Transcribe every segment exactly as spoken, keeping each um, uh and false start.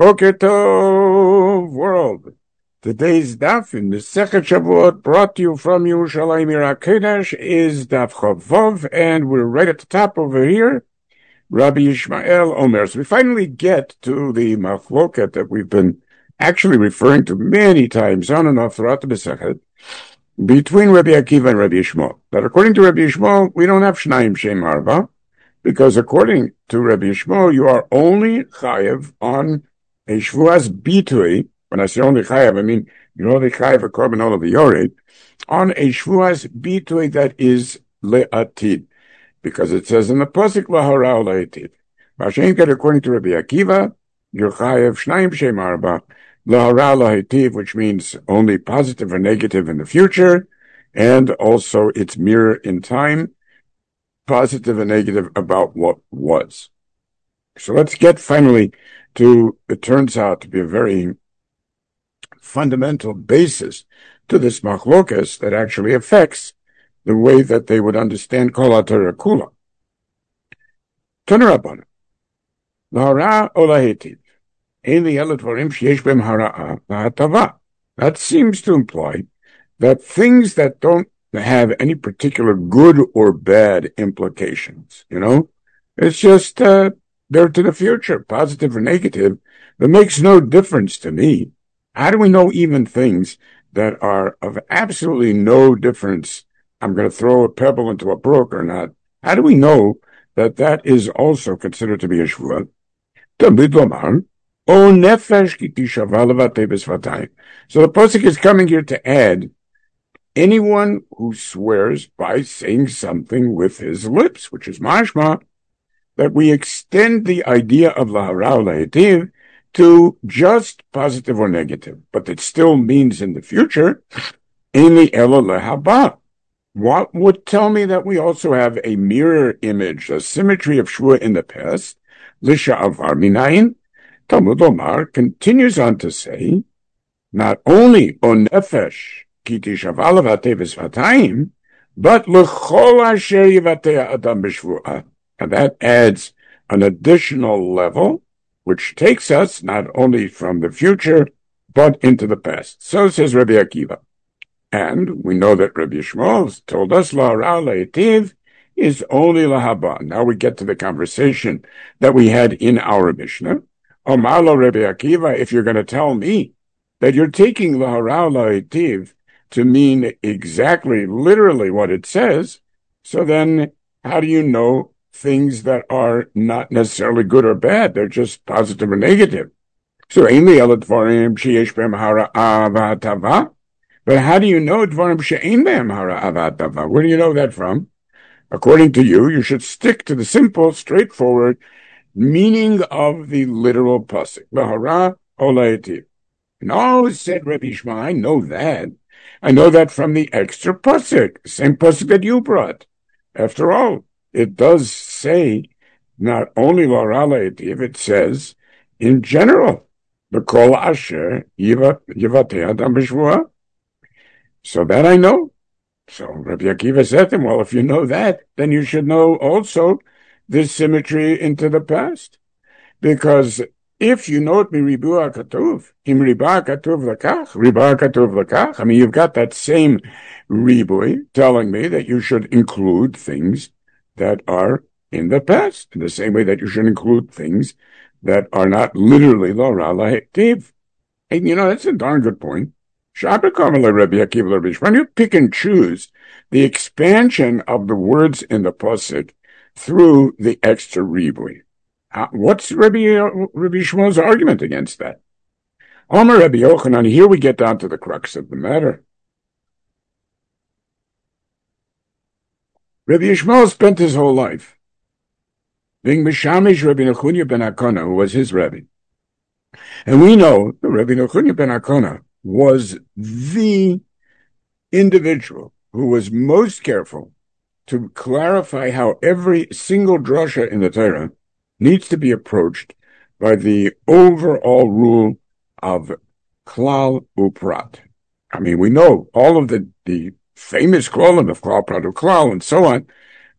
Boker Tov, world. Today's daf in Masechet Shavuot, brought to you from Yerushalayim Ir HaKodesh, is daf Chavov, and we're right at the top over here. Rabbi Yishmael Omer. So we finally get to the machloket that we've been actually referring to many times on and off throughout the Masechet, between Rabbi Akiva and Rabbi Yishmael. But according to Rabbi Yishmael, we don't have Shnayim Shem Arba, because according to Rabbi Yishmael, you are only chayev on a shvuas bitui. When I say only chayev, I mean you're only chayev a korban olah v'yored on a shvuas bitui that is le'atid, because it says in the pasuk lahara le'atid. Mashenket, according to Rabbi Akiva, you're chayev shnayim shem arba lahara le'atid, which means only positive or negative in the future, and also it's mirror in time, positive and negative about what was. So let's get finally to, it turns out to be a very fundamental basis to this machlokes that actually affects the way that they would understand Kol HaTorah Kula. Tanarabana. Lahara olahetiv. Eli eladvarim sheyesh bem hara'a v'hatava. That seems to imply that things that don't have any particular good or bad implications, you know? It's just, uh, they're to the future, positive or negative. It makes no difference to me. How do we know even things that are of absolutely no difference? I'm going to throw a pebble into a brook or not. How do we know that that is also considered to be a shvuah? So the pasuk is coming here to add anyone who swears by saying something with his lips, which is mashma, that we extend the idea of lahara le'ativ to just positive or negative, but it still means in the future, eli ela lehaba. What would tell me that we also have a mirror image, a symmetry of shvuah in the past? Lisha'avar minayin. Talmud Omar continues on to say, not only on nefesh, but l'chol asher yivatei adam b'shvuah. And that adds an additional level, which takes us not only from the future, but into the past. So says Rabbi Akiva. And we know that Rabbi Yishmael told us, lahara le'ativ is only lahaba. Now we get to the conversation that we had in our Mishnah. Omar lo Rabbi Akiva, if you're going to tell me that you're taking lahara le'ativ to mean exactly, literally what it says, so then how do you know things that are not necessarily good or bad? They're just positive or negative. So, but how do you know dvarim she'ein be'em hara'a v'hatava? Where do you know that from? According to you, you should stick to the simple, straightforward meaning of the literal pasuk. Lahara olahetiv. No, said Rabbi Yishmael, I know that. I know that from the extra pasuk, same pasuk that you brought. After all, it does say not only lahara le'ativ, it says in general, b'kol asher yivatei adam b'shvuah. So that I know. So Rabbi Akiva said to him, well, if you know that, then you should know also this symmetry into the past. Because if you know it miribu hakatuv, im riba hakatuv lakach, riba hakatuv lakach, I mean, you've got that same ribui telling me that you should include things that are in the past, in the same way that you should include things that are not literally lahara le'ativ. And you know, that's a darn good point. When you pick and choose the expansion of the words in the pasuk through the extra ribui, Uh, what's Rabbi, uh, Rabbi Shmuel's argument against that? Omer Rabbi Yochanan, here we get down to the crux of the matter. Rabbi Yishmael spent his whole life being Mishamish Rabbi Nechunya ben Hakona, who was his Rebbe. And we know that Rabbi Nechunya ben Hakona was the individual who was most careful to clarify how every single drasha in the Torah needs to be approached by the overall rule of klal uprat. I mean, we know all of the, the famous klalim of klal, prat, klal, and so on,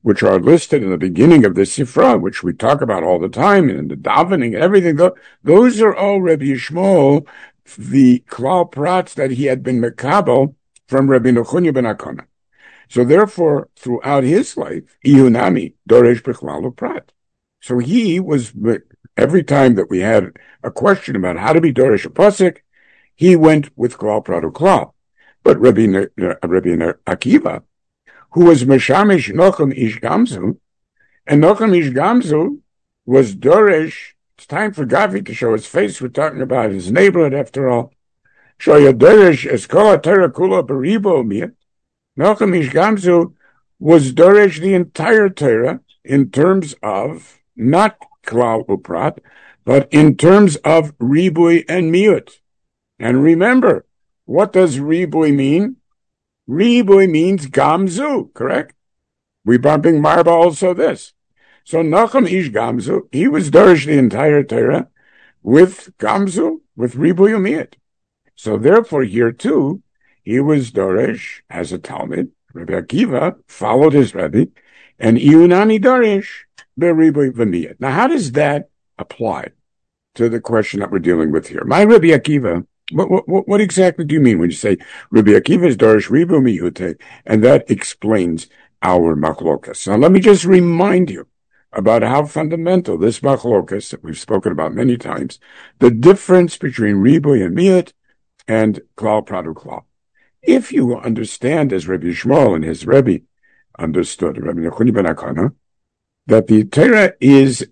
which are listed in the beginning of the Sifra, which we talk about all the time, and the davening and everything, those are all Rabbi Yishmael, the klal prats that he had been mekabel from Rabbi Nechunya ben Akana. So therefore, throughout his life, Ihunami doresh b'klal prat. So he was, every time that we had a question about how to be doresh a pasuk, he went with klal prat or klal. But Rabbi, uh, Rabbi Akiva, who was Meshamish Nochem Ish Gamzu, and Nochem Ish Gamzu was Doresh. It's time for Gavi to show his face. We're talking about his neighborhood after all. Shoya Doresh Eskola Torah Kula Beribo Miyat. Nochem Ish Gamzu was Doresh the entire Torah in terms of not Klal Uprat, but in terms of Ribui and Miyut. And remember, what does Ribui mean? Ribui means Gamzu, correct? We bumping Marba also this. So Nachum Ish Gamzu, he was Dorish the entire Torah with Gamzu, with Ribui Umiyat. So therefore here too, he was Dorish as a Talmud. Rabbi Akiva followed his Rebbe, and Iunani Dorish, the Ribui Umiyat. Now how does that apply to the question that we're dealing with here? My Rabbi Akiva, What, what, what exactly do you mean when you say Rabbi Akiva is Dorish Ribu Miyute, and that explains our machlokas? Now, let me just remind you about how fundamental this machlokas that we've spoken about many times, the difference between Ribu and Miyut and Klal Pradu Klal. If you understand, as Rabbi Yishmael and his Rebbe understood, Rabbi Nechunya ben Akana, that the Torah is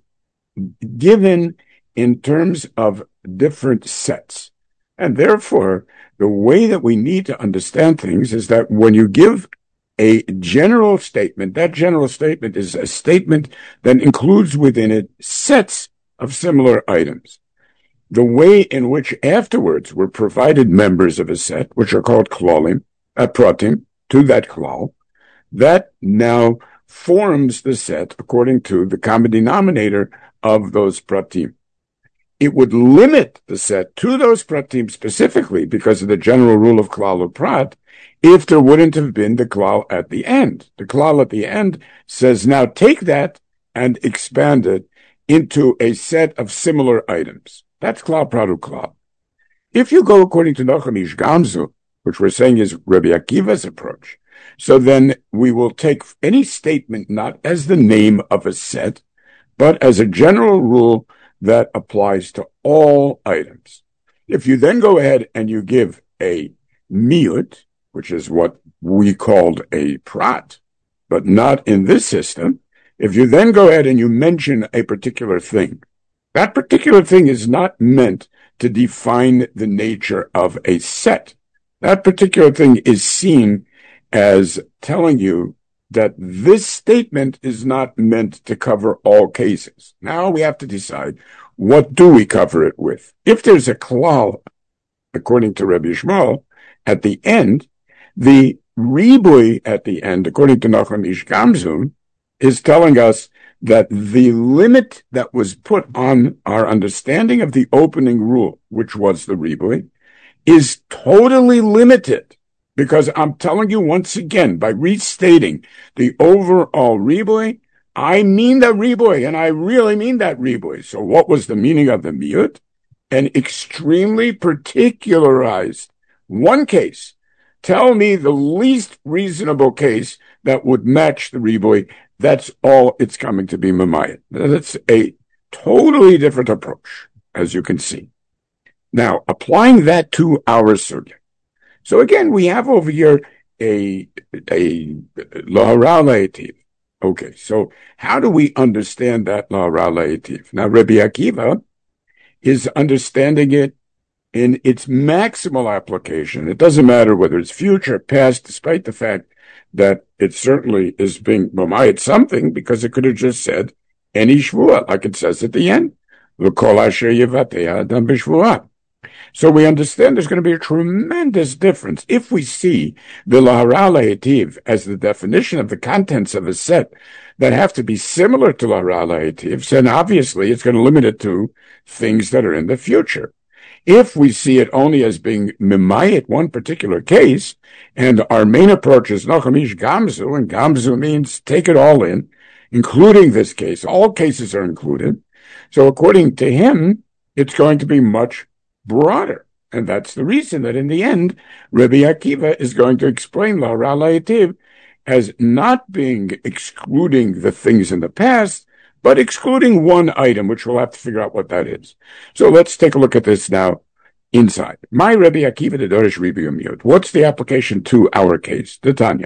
given in terms of different sets. And therefore, the way that we need to understand things is that when you give a general statement, that general statement is a statement that includes within it sets of similar items. The way in which afterwards were provided members of a set, which are called klalim, uh, pratim, to that klal, that now forms the set according to the common denominator of those pratim. It would limit the set to those pratim specifically because of the general rule of klal uprat if there wouldn't have been the klal at the end. The klal at the end says, now take that and expand it into a set of similar items. That's klal pradu klal. If you go according to Nachum Ish Gamzu, which we're saying is Rabbi Akiva's approach, so then we will take any statement not as the name of a set, but as a general rule that applies to all items. If you then go ahead and you give a miyut, which is what we called a prat, but not in this system, if you then go ahead and you mention a particular thing, that particular thing is not meant to define the nature of a set. That particular thing is seen as telling you that this statement is not meant to cover all cases. Now we have to decide, what do we cover it with? If there's a klal, according to Rabbi Yishmael, at the end, the ribui at the end, according to Nachum Ish Gamzu, is telling us that the limit that was put on our understanding of the opening rule, which was the ribui, is totally limited. Because I'm telling you once again, by restating the overall ribui, I mean that ribui, and I really mean that ribui. So what was the meaning of the miyut? An extremely particularized one case. Tell me the least reasonable case that would match the ribui. That's all it's coming to be mamayit. That's a totally different approach, as you can see. Now, applying that to our sugya. So again, we have over here a, a lahara le'etiv. Okay, so how do we understand that lahara le'etiv? Now, Rabbi Akiva is understanding it in its maximal application. It doesn't matter whether it's future, past, despite the fact that it certainly is being mamayit something, because it could have just said any shvuah, like it says at the end. L'kol asher yivateh adam b'shvuah. So we understand there's going to be a tremendous difference if we see the lahara le'etiv as the definition of the contents of a set that have to be similar to lahara le'etiv. Then obviously it's going to limit it to things that are in the future. If we see it only as being mimayit, one particular case, and our main approach is nochamish gamzu, and gamzu means take it all in, including this case. All cases are included. So according to him, it's going to be much broader. And that's the reason that in the end, Rabbi Akiva is going to explain La Ra La'ativ as not being excluding the things in the past, but excluding one item, which we'll have to figure out what that is. So let's take a look at this now inside. My Rabbi Akiva the Dorish Rebbe Yomiyot. What's the application to our case, the Tanya?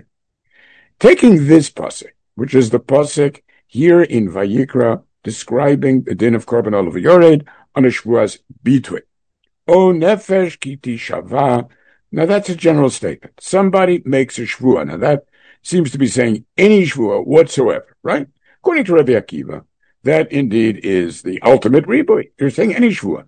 Taking this pasuk, which is the pasuk here in Vayikra, describing the din of Korban Olav Yored on a Shvuas Bitui. O nefesh kiti shava. Now that's a general statement. Somebody makes a shvua. Now that seems to be saying any shvua whatsoever, right? According to Rabbi Akiva, that indeed is the ultimate ribui. You're saying any shvua.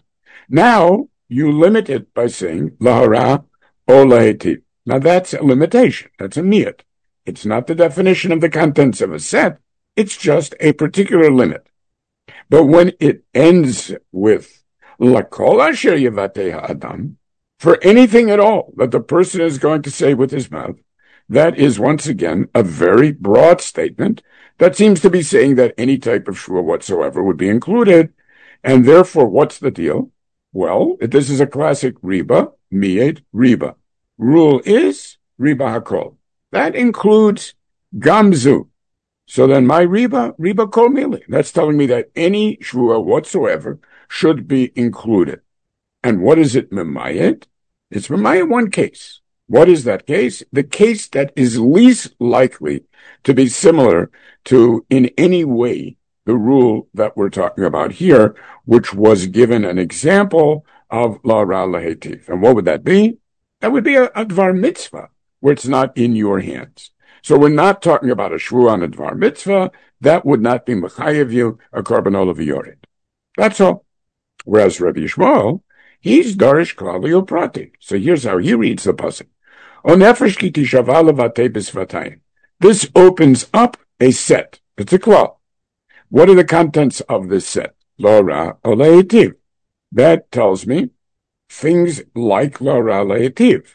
Now you limit it by saying lahara o lahetiv. Now that's a limitation. That's a niyat. It's not the definition of the contents of a set. It's just a particular limit. But when it ends with L'kol asher yivatei ha'adam, for anything at all that the person is going to say with his mouth, that is once again a very broad statement that seems to be saying that any type of shvua whatsoever would be included. And therefore, what's the deal? Well, this is a classic riba, miyed riba. Rule is riba hakol. That includes gamzu. So then my riba, riba kol mili. That's telling me that any shvua whatsoever should be included. And what is it mimayet? It's mimayet one case. What is that case? The case that is least likely to be similar to, in any way, the rule that we're talking about here, which was given an example of la ra lahetiv. And what would that be? That would be a, a dvar mitzvah, where it's not in your hands. So we're not talking about a shvu on a dvar mitzvah. That would not be mechayev you a korban olav yored. That's all. Whereas Rabbi Yishmael, he's darish klal prati. So here's how he reads the pasuk. O nefesh ki tishava levatei b'svatayim. This opens up a set. It's a klal. What are the contents of this set? La ra o lahetiv. That tells me things like la ra lahetiv.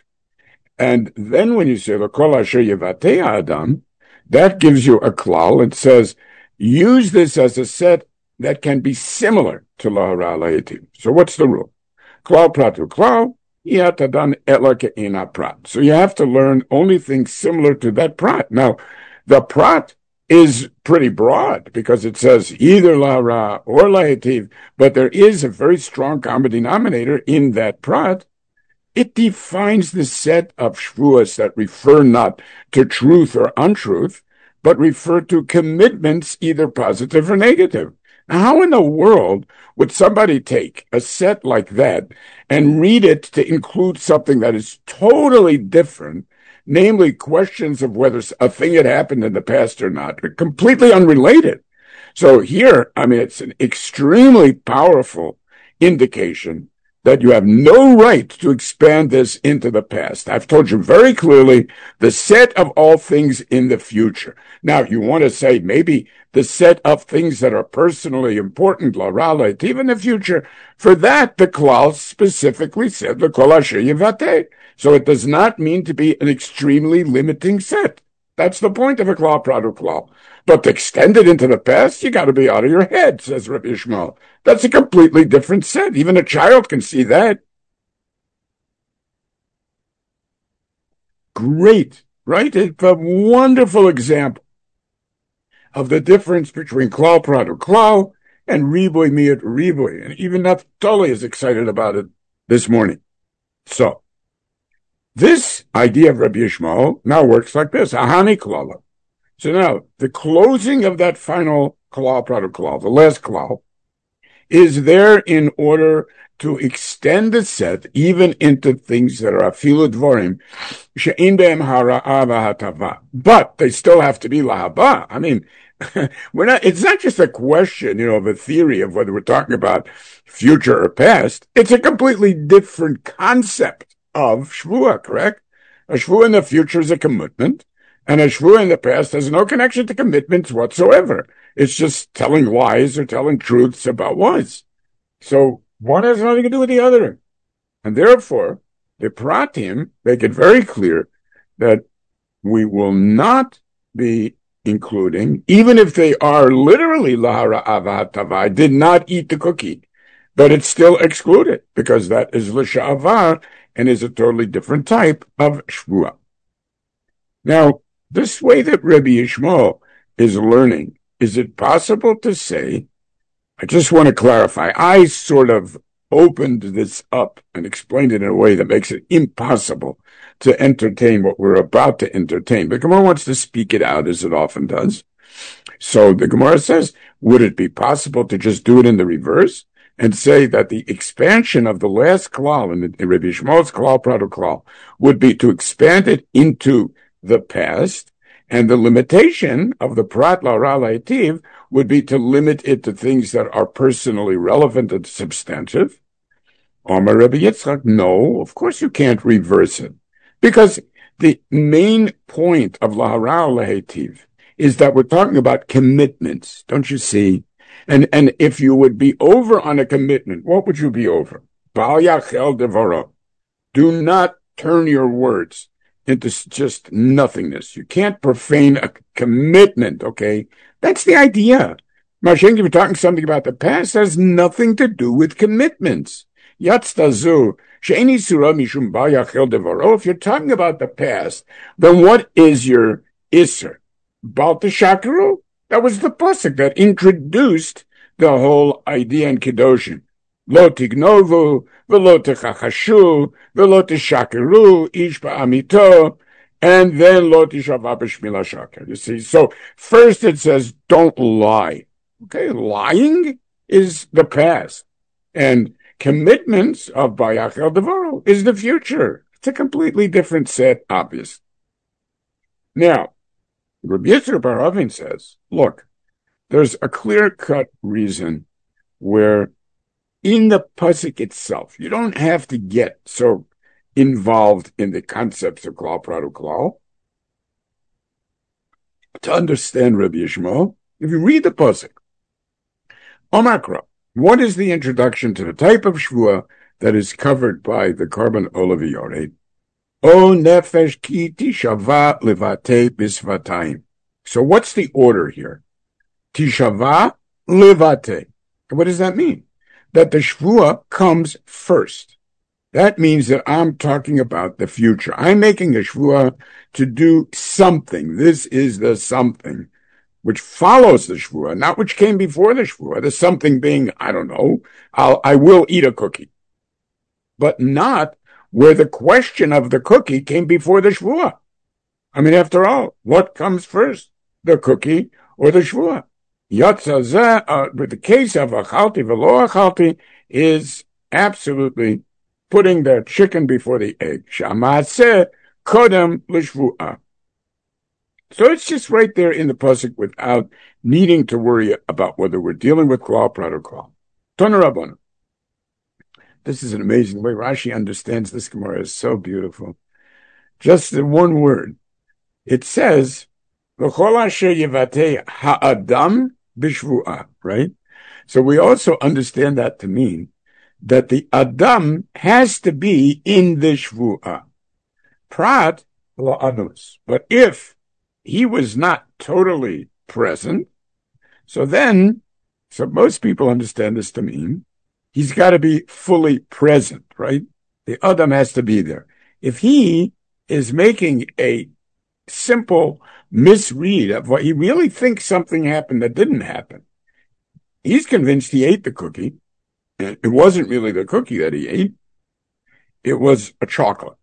And then when you say l'kol asher yivatei ha'adam, that gives you a klal. It says use this as a set that can be similar to lahara lahetiv. So what's the rule? Klal pratu klal, yatadan ela ke'ina prat. So you have to learn only things similar to that prat. Now, the prat is pretty broad because it says either lahara or lahetiv, but there is a very strong common denominator in that prat. It defines the set of shvuas that refer not to truth or untruth, but refer to commitments either positive or negative. How in the world would somebody take a set like that and read it to include something that is totally different, namely questions of whether a thing had happened in the past or not, completely unrelated? So here, I mean, it's an extremely powerful indication that you have no right to expand this into the past. I've told you very clearly the set of all things in the future. Now, you want to say maybe the set of things that are personally important, la ra lahetiv, in the future. For that, the klal specifically said l'kol asher yivatei. So it does not mean to be an extremely limiting set. That's the point of a klal pradu klal. But to extend it into the past, you got to be out of your head, says Rabbi Yishmael. That's a completely different set. Even a child can see that. Great, right? It's a wonderful example of the difference between klal pradu klal and riboy miyat riboy. And even Naftali is excited about it this morning. So, this idea of Rabbi Yishmael now works like this. Ahani klala. So now, the closing of that final klal pradu klal, the last klal, is there in order to extend the set even into things that are afilu dvorim, she'in be'em hara'a v'hatava. But they still have to be lahaba. I mean, we're not, it's not just a question, you know, of a theory of whether we're talking about future or past. It's a completely different concept of shvuah, correct? A shvuah in the future is a commitment, and a shvuah in the past has no connection to commitments whatsoever. It's just telling lies or telling truths about was. So One has nothing to do with the other. And therefore, the pratim make it very clear that we will not be including, even if they are literally lahara avat tavai, did not eat the cookie, but it's still excluded because that is l'sha'avar and is a totally different type of shvuah. Now, this way that Rabbi Yishmael is learning, is it possible to say, I just want to clarify, I sort of opened this up and explained it in a way that makes it impossible to entertain what we're about to entertain. The Gemara wants to speak it out, as it often does. So the Gemara says, would it be possible to just do it in the reverse and say that the expansion of the last klal in, in Rabbi Yishmael's klal prado klal would be to expand it into the past, and the limitation of the prat la'ara la'etiv would be to limit it to things that are personally relevant and substantive? Omar Rabbi Yitzchak, no, of course you can't reverse it. Because the main point of la'ara la'etiv is that we're talking about commitments, don't you see? And and if you would be over on a commitment, what would you be over? Bal yachel devaro. Do not turn your words into just nothingness. You can't profane a commitment, okay? That's the idea. Mashenki, we're talking something about the past, has nothing to do with commitments. Yatztazu, she'eni surah mishum ba yachel devaro. If you're talking about the past, then what is your isser? Bal teshakru? That was the pasuk that introduced the whole idea in Kedoshim. Lo tignovu, velo techachashu, velo teshakeru, ish ba'amito, and then lo tishavah b'shmila shaker. You see, so first it says, don't lie. Okay, lying is the past. And commitments of Bayachel Devaro is the future. It's a completely different set, obvious. Now, Rabbi Yitzchak bar Avin says, look, there's a clear-cut reason where in the pasuk itself, you don't have to get so involved in the concepts of klal prado klal to understand Rabbi Yishmael. If you read the pasuk, Omakra, what is the introduction to the type of shvuah that is covered by the carbon olav yored? O nefesh ki tishava levate bisvatayim. So what's the order here? Tishava levate. What does that mean? That the shvuah comes first. That means that I'm talking about the future. I'm making a shvuah to do something. This is the something which follows the shvuah, not which came before the shvuah. The something being, I don't know, I'll, I will eat a cookie. But not where the question of the cookie came before the shvuah. I mean, after all, what comes first? The cookie or the shvuah? Yatzazeh, uh, but the case of achalti velo achalti is absolutely putting the chicken before the egg. Shamaseh kodem l'shvuah. So it's just right there in the pasuk without needing to worry about whether we're dealing with klal prado klal. Tana Rabbanu. This is an amazing way Rashi understands this Gemara. Is so beautiful. Just in one word, it says v'chol asher yevatei ha'adam b'shvuah. Right. So we also understand that to mean that the Adam has to be in the shvuah. Prat la'anus. But if he was not totally present, so then, so most people understand this to mean he's got to be fully present, right? The Adam has to be there. If he is making a simple misread of what he really thinks something happened that didn't happen, he's convinced he ate the cookie. And it wasn't really the cookie that he ate. It was a chocolate.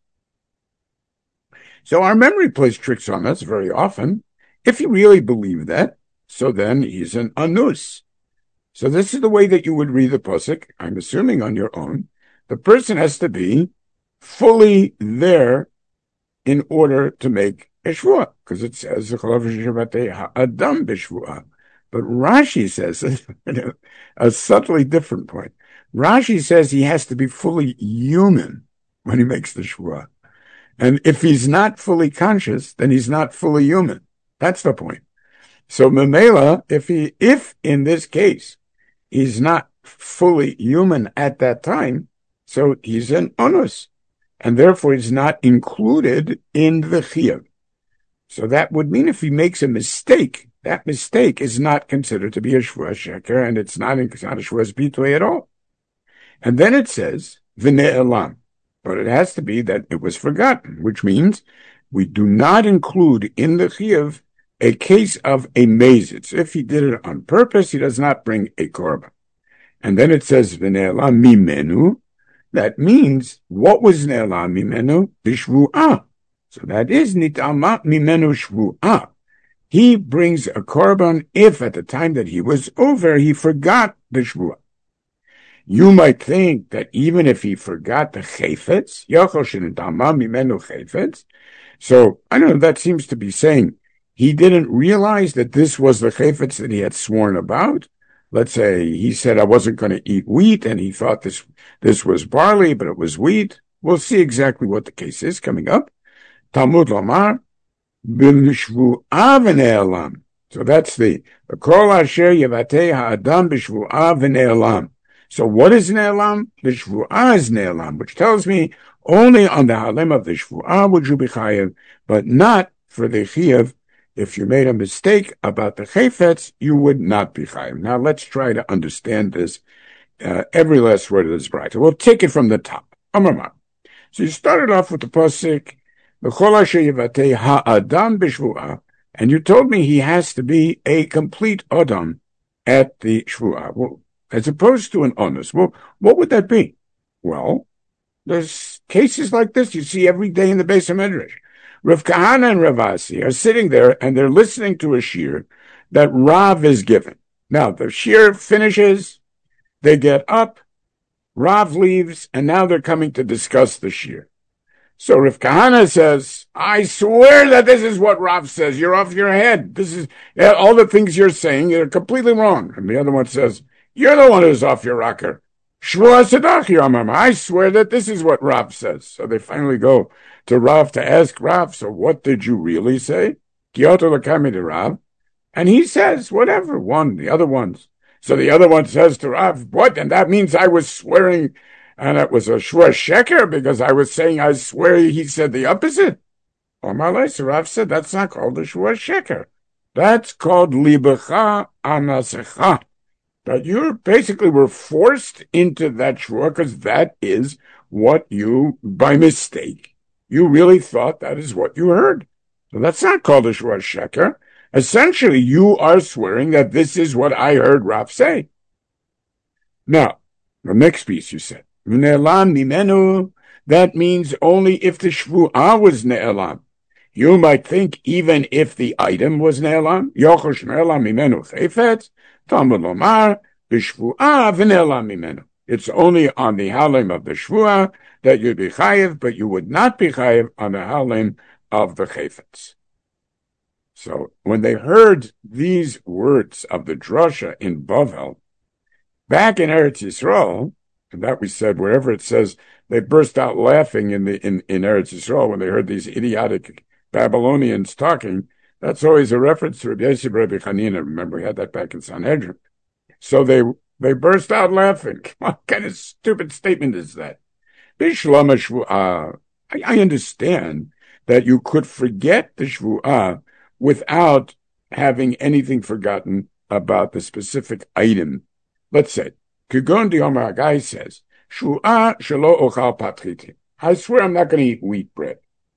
So our memory plays tricks on us very often. If you really believe that, so then he's an anus. So this is the way that you would read the pasuk, I'm assuming on your own. The person has to be fully there in order to make a shvuah, because it says adam b'shvuah. But Rashi says a subtly different point. Rashi says he has to be fully human when he makes the shvuah. And if he's not fully conscious, then he's not fully human. That's the point. So Memela, if he, if in this case, he's not fully human at that time, so he's an onus, and therefore he's not included in the chiyuv. So that would mean if he makes a mistake, that mistake is not considered to be a shvuah sheker, and it's not, it's not a shvuah bitui at all. And then it says, v'ne'elam, but it has to be that it was forgotten, which means we do not include in the chiyuv a case of a mezitz. If he did it on purpose, he does not bring a korban. And then it says, v'ne'elam mimenu, that means, what was ne'elam mimenu? B'shvu'ah. So that is nit'ama mimenu shvu'ah. He brings a korban if at the time that he was over, he forgot the shvu'ah. You might think that even if he forgot the chayfetz, yochel shenit'ama mimenu chayfetz, so, I don't know, that seems to be saying he didn't realize that this was the chayfetz that he had sworn about. Let's say he said, I wasn't going to eat wheat, and he thought this, this was barley, but it was wheat. We'll see exactly what the case is coming up. Talmud Lomar, b'shvu'ah v'ne'elam. So that's the, kol asher yevatei ha'adam b'shvu'ah v'ne'elam. So what is ne'elam? The shvu'ah is ne'elam, which tells me only on the halem of the shvu'ah would you be chayev, but not for the chiyuv. If you made a mistake about the chayfetz, you would not be chayev. Now let's try to understand this, uh, every last word of this brayta. We'll take it from the top. Amar. So you started off with the pasuk, B'chol asher yevatei ha'adam b'shvu'ah, and you told me he has to be a complete adam at the shvu'ah, well, as opposed to an onus. Well, what would that be? Well, there's cases like this you see every day in the Beis HaMidrash. Rav Kahana and Rav Asi are sitting there and they're listening to a shir that Rav is given. Now, the shir finishes, they get up, Rav leaves, and now they're coming to discuss the shir. So Rav Kahana says, I swear that this is what Rav says. You're off your head. This is all the things you're saying are completely wrong. And the other one says, you're the one who's off your rocker. Shvuah sedach yamam. I swear that this is what Rav says. So they finally go to Rav to ask Rav, so what did you really say? Kyoto lakami to Rav. And he says, whatever, one, the other ones. So the other one says to Rav, what? And that means I was swearing, and it was a shvuah sheker because I was saying I swear he said the opposite. Omar so Rav said, that's not called a shvuah sheker. That's called libecha anasecha. That you basically were forced into that shvuah because that is what you, by mistake, you really thought that is what you heard. So that's not called a shvuah sheker. Essentially, you are swearing that this is what I heard Rav say. Now, the next piece you said, Ne'elam mimenu, that means only if the shvu'ah was ne'elam. You might think even if the item was ne'elam, yochosh ne'elam mimenu chayfetz, Talmud Lomar, b'shvu'ah v'ne'elam mimenu. It's only on the halem of the shvu'ah that you'd be chayev, but you would not be chayev on the halem of the chayfetz. So when they heard these words of the drasha in Bavel, back in Eretz Yisrael, and that we said wherever it says they burst out laughing in the in, in Eretz Yisrael when they heard these idiotic Babylonians talking, that's always a reference to Rabbi Yosef Rabbi Chanina. Remember, we had that back in Sanhedrin. So they they burst out laughing. What kind of stupid statement is that? Bishlam shvu'ah. I, I understand that you could forget the shvu'ah without having anything forgotten about the specific item. Let's say, Kugon Diomar, a guy says, Shvu'ah shelo ochal patriti. I swear I'm not going to eat wheat bread.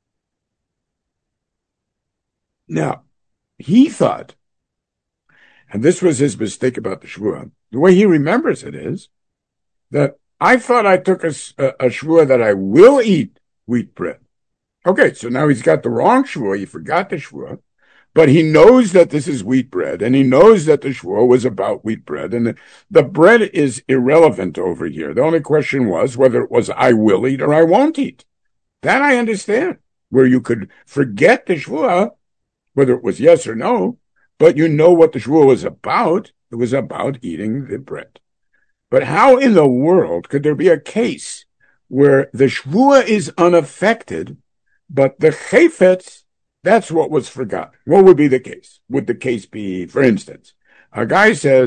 Now, he thought, and this was his mistake about the shvuah, the way he remembers it is that I thought I took a, a, a shvuah that I will eat wheat bread. Okay, so now he's got the wrong shvuah, he forgot the shvuah, but he knows that this is wheat bread, and he knows that the shvuah was about wheat bread, and the, the bread is irrelevant over here. The only question was whether it was I will eat or I won't eat. That I understand, where you could forget the shvuah, whether it was yes or no, but you know what the shvuah was about. It was about eating the bread. But how in the world could there be a case where the shvuah is unaffected, but the chayfetz, that's what was forgotten? What would be the case? Would the case be, for instance, a guy says,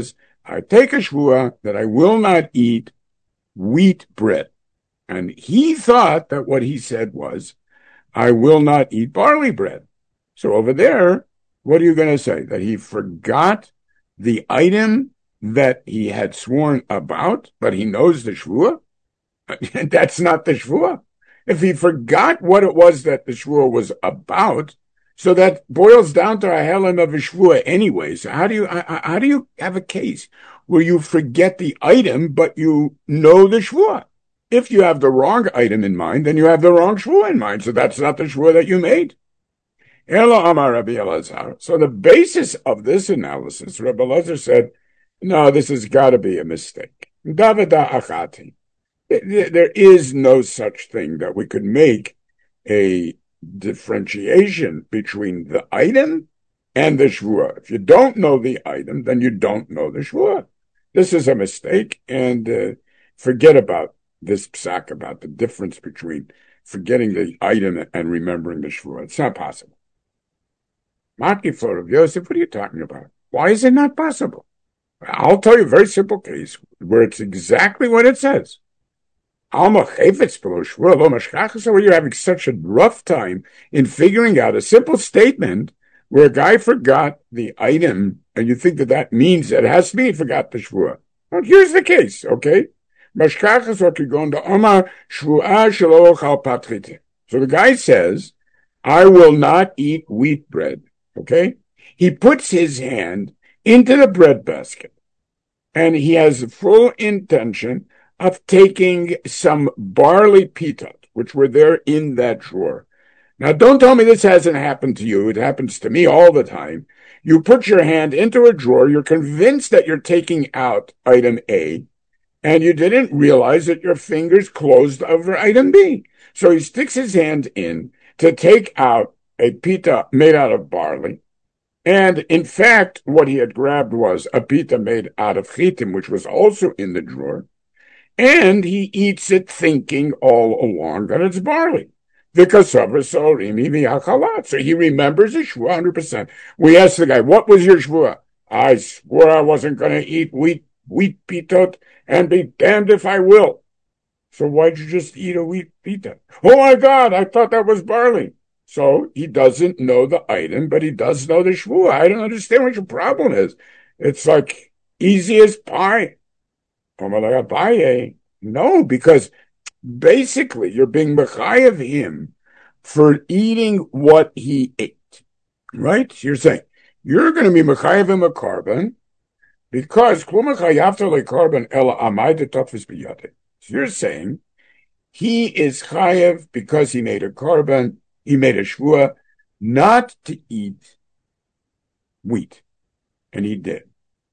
I take a shvua that I will not eat wheat bread. And he thought that what he said was, I will not eat barley bread. So over there, what are you going to say? That he forgot the item that he had sworn about, but he knows the shvua? That's not the shvua. If he forgot what it was that the shvua was about, so that boils down to a helen of a shvua anyway. So how do you how do you have a case where you forget the item but you know the shvua? If you have the wrong item in mind, then you have the wrong shvua in mind. So that's not the shvua that you made. Elo Amar Rabbi Elazar. So the basis of this analysis, Rabbi Elazar said, no, this has got to be a mistake. Davida achati. There is no such thing that we could make a differentiation between the item and the shvua. If you don't know the item, then you don't know the shvua. This is a mistake, and uh, forget about this psak about the difference between forgetting the item and remembering the shvua. It's not possible. Maki for Rav Yosef, what are you talking about? Why is it not possible? I'll tell you a very simple case where it's exactly what it says. Alma chayfetz below shvua lo mashkachas. So you're having such a rough time in figuring out a simple statement where a guy forgot the item, and you think that that means that it has to be he forgot the shvua. Well, here's the case, okay? Mashkachas or kigon da omar shvua shelo ochal patrite. So the guy says, I will not eat wheat bread, okay? He puts his hand into the bread basket, and he has full intention of taking some barley pitot, which were there in that drawer. Now, don't tell me this hasn't happened to you. It happens to me all the time. You put your hand into a drawer, you're convinced that you're taking out item A, and you didn't realize that your fingers closed over item B. So he sticks his hand in to take out a pita made out of barley. And in fact, what he had grabbed was a pita made out of chitim, which was also in the drawer. And he eats it thinking all along that it's barley. So he remembers his shvua one hundred percent. We asked the guy, what was your shvua? I swore I wasn't going to eat wheat, wheat pitot, and be damned if I will. So why'd you just eat a wheat pita? Oh my God, I thought that was barley. So he doesn't know the item, but he does know the shvua. I don't understand what your problem is. It's like easy as pie. No, because basically you're being mechai of him for eating what he ate, right? You're saying you're going to be mechai of him a carbon because carbon ela amai de tofis biyade. So you're saying he is chayev because he made a carbon, he made a shvua not to eat wheat, and he did.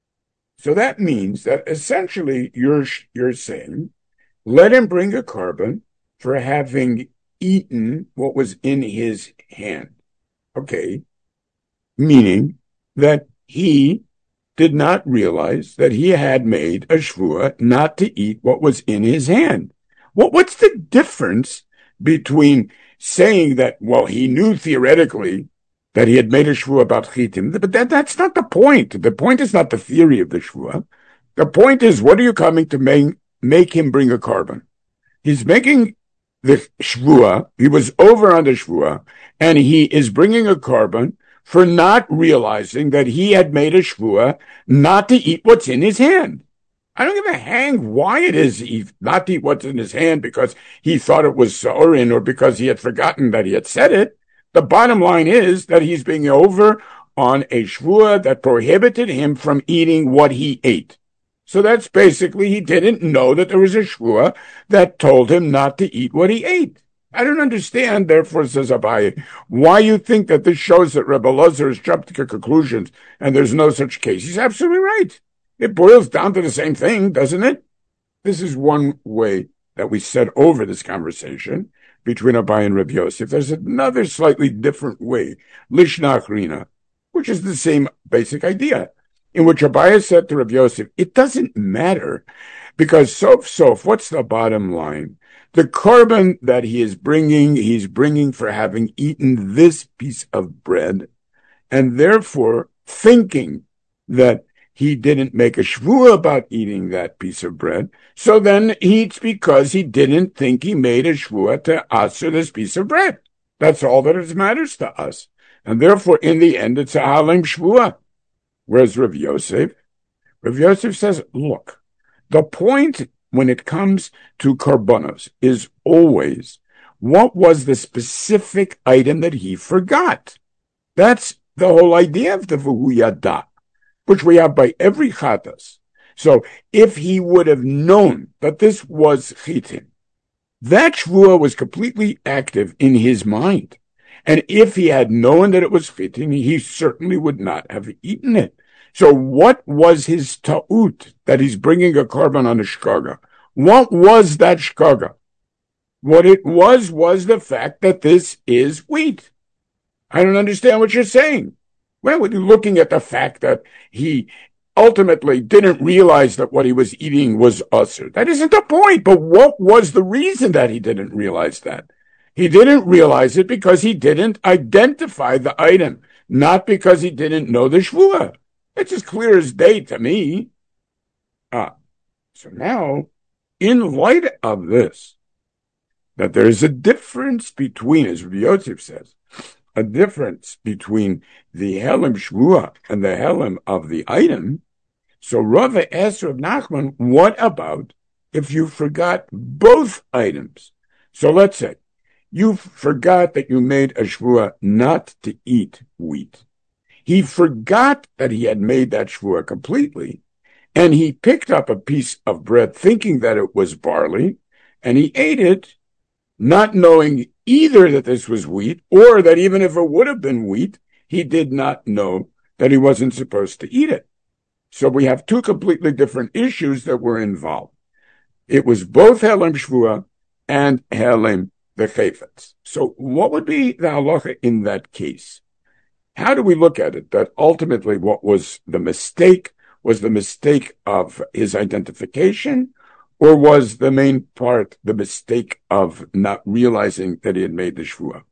So that means that essentially you're you're saying, let him bring a carbon for having eaten what was in his hand. Okay, meaning that he did not realize that he had made a shvua not to eat what was in his hand. What what's the difference between saying that, well, he knew theoretically that he had made a shvua about chitim, but that, that's not the point. The point is not the theory of the shvua. The point is, what are you coming to make, make him bring a carbon? He's making the shvua, he was over on the shvua, and he is bringing a carbon for not realizing that he had made a shvua not to eat what's in his hand. I don't give a hang why it is he not to eat what's in his hand because he thought it was sorin or because he had forgotten that he had said it. The bottom line is that he's being over on a shvua that prohibited him from eating what he ate. So that's basically he didn't know that there was a shvua that told him not to eat what he ate. I don't understand, therefore, says Abaye, why you think that this shows that Rebbe Elazar has jumped to conclusions and there's no such case. He's absolutely right. It boils down to the same thing, doesn't it? This is one way that we set over this conversation between Abaye and Rabbi Yosef. There's another slightly different way, Lishna Achrina, which is the same basic idea, in which Abaye said to Rabbi Yosef, it doesn't matter, because sof sof, what's the bottom line? The carbon that he is bringing, he's bringing for having eaten this piece of bread, and therefore thinking that he didn't make a shvua about eating that piece of bread, so then he eats because he didn't think he made a shvua to answer this piece of bread. That's all that it matters to us. And therefore, in the end, it's a halim shvua. Whereas Rav Yosef, Rav Yosef says, look, the point when it comes to korbanos is always, what was the specific item that he forgot? That's the whole idea of the Vuhu Yada, which we have by every chatas. So if he would have known that this was chitin, that shvua was completely active in his mind. And if he had known that it was chitin, he certainly would not have eaten it. So what was his ta'ut that he's bringing a korban on a shkaga? What was that shkaga? What it was was the fact that this is wheat. I don't understand what you're saying. Well, when you're looking at the fact that he ultimately didn't realize that what he was eating was usher. That isn't the point, but what was the reason that he didn't realize that? He didn't realize it because he didn't identify the item, not because he didn't know the shvua. It's as clear as day to me. Ah, so now, in light of this, that there is a difference between, as Rabbi Yosef says, a difference between the helim shvua and the helim of the item. So Rava asked Rav Nachman, what about if you forgot both items? So let's say you forgot that you made a shvua not to eat wheat. He forgot that he had made that shvua completely, and he picked up a piece of bread thinking that it was barley, and he ate it, not knowing either that this was wheat, or that even if it would have been wheat, he did not know that he wasn't supposed to eat it. So we have two completely different issues that were involved. It was both Helim Shvua and Helim the Chayfetz. So what would be the halacha in that case? How do we look at it? That ultimately what was the mistake was the mistake of his identification, or was the main part the mistake of not realizing that he had made the shvua?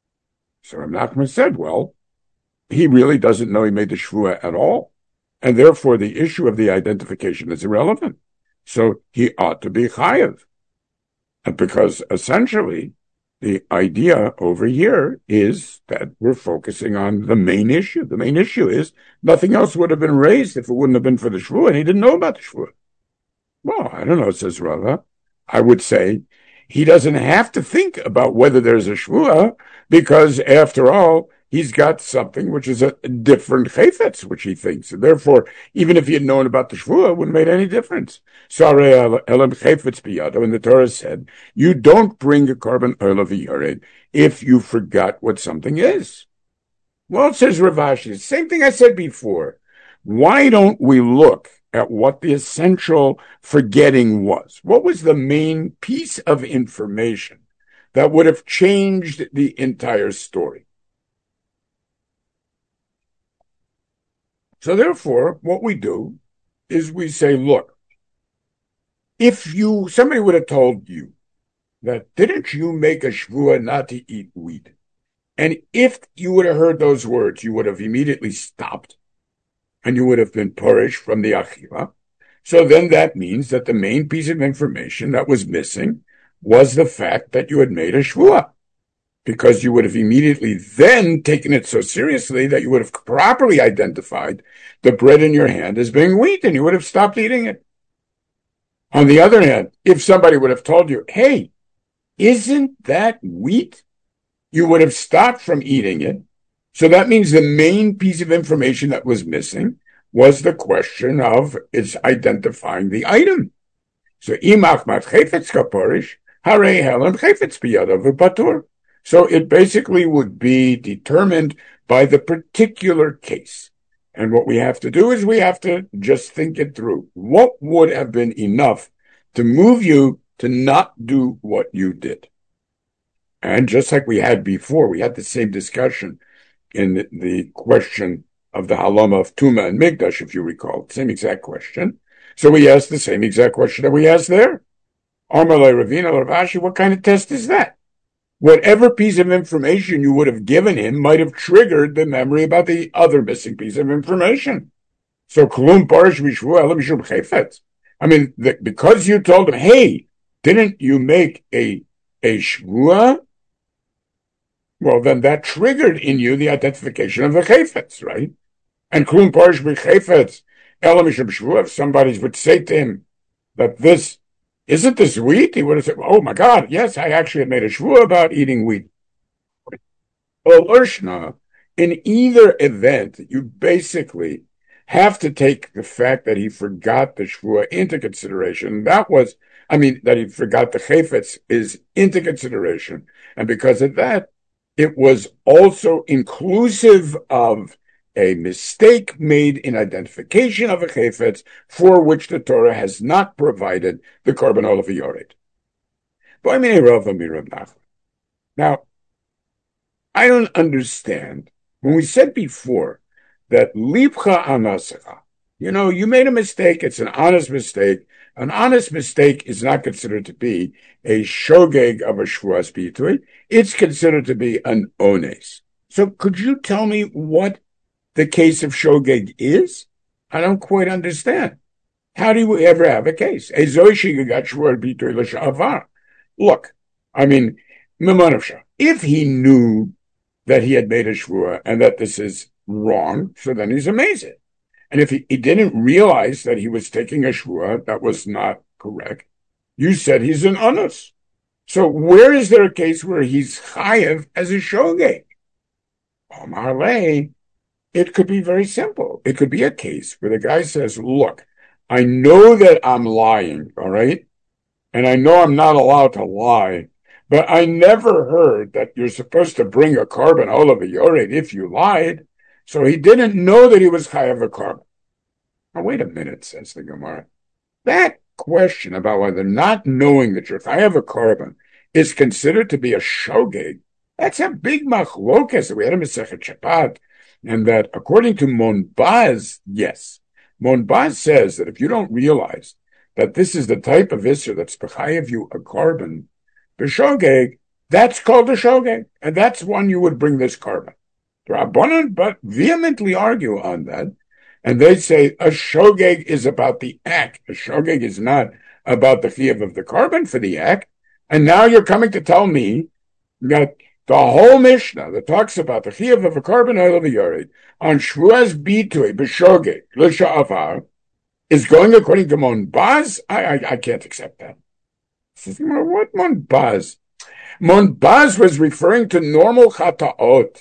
So Rav Nachman said, well, he really doesn't know he made the shvua at all, and therefore the issue of the identification is irrelevant. So he ought to be chayav. And because essentially the idea over here is that we're focusing on the main issue. The main issue is nothing else would have been raised if it wouldn't have been for the shvua, and he didn't know about the shvua. Well, I don't know, says Rava. I would say he doesn't have to think about whether there's a shvua, because after all, he's got something which is a different chayfetz, which he thinks. And therefore, even if he had known about the shvua, it wouldn't have made any difference. Sarei elam chayfetz biyado, and the Torah said, you don't bring a korban oil of yared if you forgot what something is. Well, it says Rav Ashi, the same thing I said before. Why don't we look at what the essential forgetting was? What was the main piece of information that would have changed the entire story? So therefore, what we do is we say, look, if you, somebody would have told you that, didn't you make a shvua not to eat wheat? And if you would have heard those words, you would have immediately stopped, and you would have been punished from the achiva. So then that means that the main piece of information that was missing was the fact that you had made a shvua, because you would have immediately then taken it so seriously that you would have properly identified the bread in your hand as being wheat, and you would have stopped eating it. On the other hand, if somebody would have told you, hey, isn't that wheat? You would have stopped from eating it. So that means the main piece of information that was missing was the question of its identifying the item. So imach mat chayfetz kaporish, harei helam chayfetz biyadav v'patur. So it basically would be determined by the particular case. And what we have to do is we have to just think it through. What would have been enough to move you to not do what you did? And just like we had before, we had the same discussion in the, the question of the halama of Tuma and Migdash, if you recall, same exact question. So we asked the same exact question that we asked there. Amalei Ravina Rav Ashi, what kind of test is that? Whatever piece of information you would have given him might have triggered the memory about the other missing piece of information. So Klum Parish Mishvu Elam Mishum Chayfetz. I mean, the, because you told him, hey, didn't you make a a shvua? Well, then that triggered in you the identification of the Chayfetz, right? And Klum Parish Chayfetz Elam Mishum Shvua. If somebody would say to him that this isn't this wheat, he would have said, "Oh my God, yes, I actually had made a shvua about eating wheat." Olurshna, in either event, you basically have to take the fact that he forgot the shvua into consideration. That was, I mean, that he forgot the chayfetz is into consideration. And because of that, it was also inclusive of a mistake made in identification of a chayfetz for which the Torah has not provided the korban olav yored. Now, I don't understand. When we said before that libcha anasecha, you know, you made a mistake, it's an honest mistake. An honest mistake is not considered to be a shogeg of a shvuas bitui. It's considered to be an ones. So could you tell me what the case of shogeg is? I don't quite understand. How do we ever have a case? Look, I mean, if he knew that he had made a shvua and that this is wrong, so then he's amazing. And if he, he didn't realize that he was taking a shvua that was not correct, you said he's an anus. So where is there a case where he's chayev as a shogeg? Amarle, it could be very simple. It could be a case where the guy says, look, I know that I'm lying, all right? And I know I'm not allowed to lie, but I never heard that you're supposed to bring a korban olav yored if you lied. So he didn't know that he was chayav a korban. Now wait a minute, says the Gemara. That question about whether not knowing that you're chayav a korban is considered to be a shogeg, that's a big machlokas that we had in Masechet Shabbat, and that according to Monbaz, yes, Monbaz says that if you don't realize that this is the type of issur that's b'chayev you a korban, b'shogeg, that's called a shogeg, and that's one you would bring this korban. The Rabbanan but vehemently argue on that, and they say a shogeg is about the act. A shogeg is not about the chiyuv of the korban for the act. And now you're coming to tell me that the whole Mishnah that talks about the chiyuv of a korban olav yored on shvuas bitui b'shogeg l'sha'avar is going according to Monbaz? I, I I can't accept that. Says, what Monbaz? Monbaz was referring to normal chataot.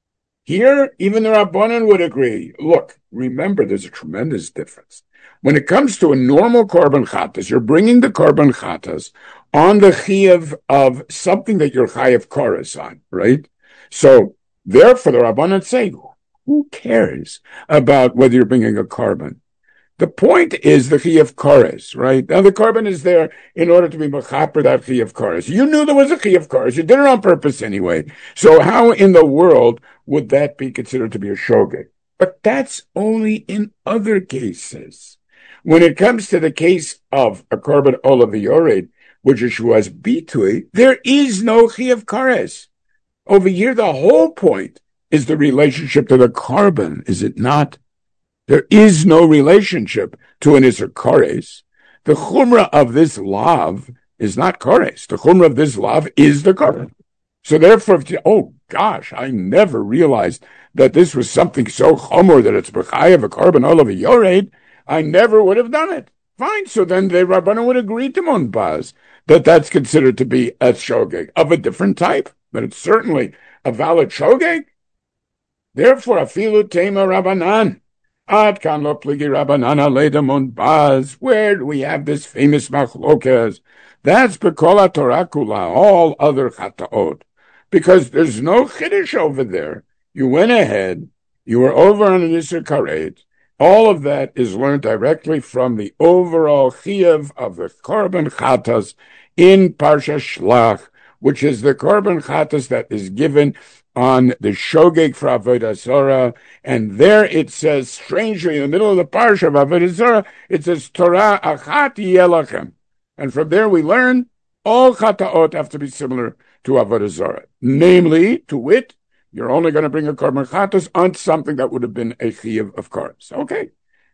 Here, even the Rabbanan would agree. Look, remember, there's a tremendous difference. When it comes to a normal korban chatas, you're bringing the korban chatas on the chiyuv of something that you're chayav koros on, right? So, therefore, the Rabbanan say, who cares about whether you're bringing a korban? The point is the chiyuv koros, right? Now, the korban is there in order to be mechaper that chiyuv koros. You knew there was a chiyuv koros. You did it on purpose anyway. So how in the world would that be considered to be a shogeg? But that's only in other cases. When it comes to the case of a korban olav yored, which was bitui, there is no chiyuv koros. Over here, the whole point is the relationship to the korban, is it not? There is no relationship to an Isser Kores. The chumrah of this lav is not Kores. The chumrah of this lav is the korban. So therefore, oh gosh, I never realized that this was something so chumor that it's b'chayev a korban olav yored. I never would have done it. Fine. So then the Rabbanan would agree to Monbaz that that's considered to be a shogeg of a different type, but it's certainly a valid shogeg. Therefore, afilu tema Rabbanan. Ad kan lo pligi Rabbanan leda Monbaz. Where do we have this famous machlokas? That's bekola Torah kula, all other chataot. Because there's no chiddush over there. You went ahead, you were over on an Isser Karet. All of that is learned directly from the overall chiyuv of the korban chatas in Parsha Shlach, which is the korban chatas that is given on the shogeg for Avodah Zarah, and there it says, strangely, in the middle of the parsha of Avodah Zarah, it says, Torah achat yelachem. And from there we learn, all chataot have to be similar to Avodah Zarah. Namely, to wit, you're only going to bring a korban chatas on something that would have been a chiyuv of koros. Okay.